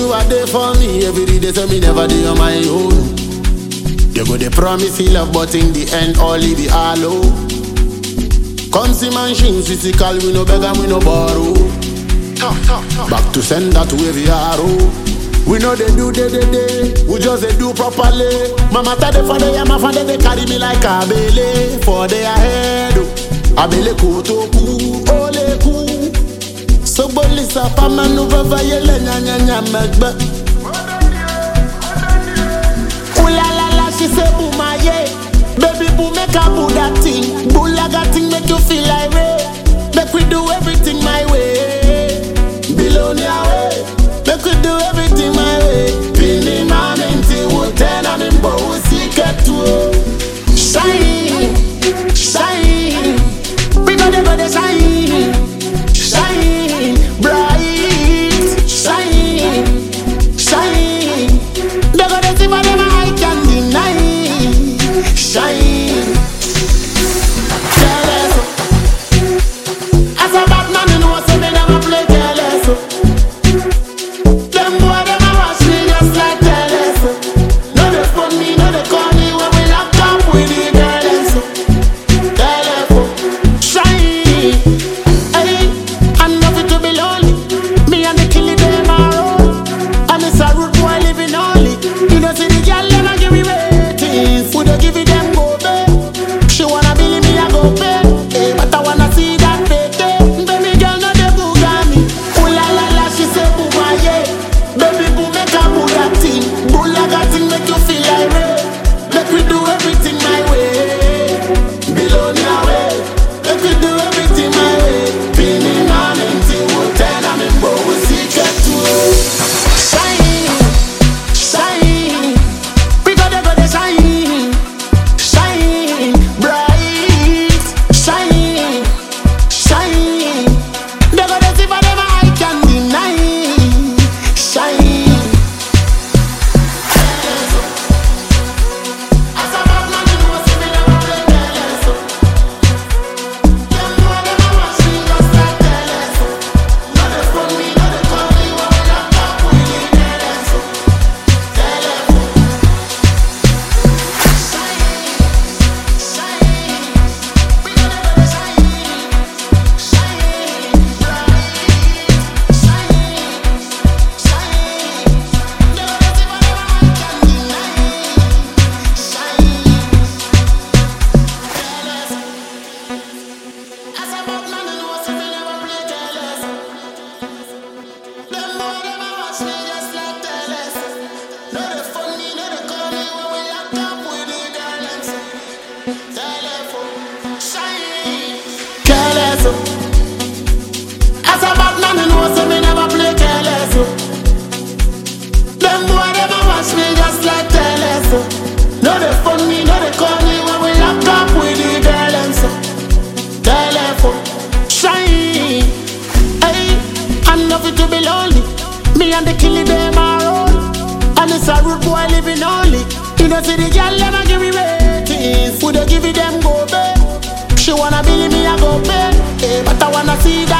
you are there for me every day, so me never do on my own. You go they promise you love, but in the end, all it be hollow. Come see mansion, physical, we no beg and we no borrow. Back to send that wavy arrow. We know they do, we just they do properly. Mama tell the father, yeah, my father, they carry me like a bele. For their head, a bele koto ku, ole ku. So bolisa pa manu bava yele nya megbe. Ooh la la la, she say boo my yeah. Baby boo make a boo that thing. Boo like that thing make you feel like rain. Make we do everything my way. Below your way. Make we do everything my way. Pini man inti wo ten and imbo wo secret to shine, shine. We go de shine, shine bright, shine, shine. They go de see for them I can deny, shine. Careless, as a bad man you know say me never play careless. As a bad man, you know, so me never play careless. Them boy, them a watch me just like careless. No, they fun me, no, they call me when we lock up with the girl and so. Telephone, shine. Hey, I love it to be lonely. Me and the killie, them are old. And it's a rude boy living only. You know, see the girl, never give me ratings. Would they give it them go, babe? She wanna believe me, I go pay. But I wanna see that.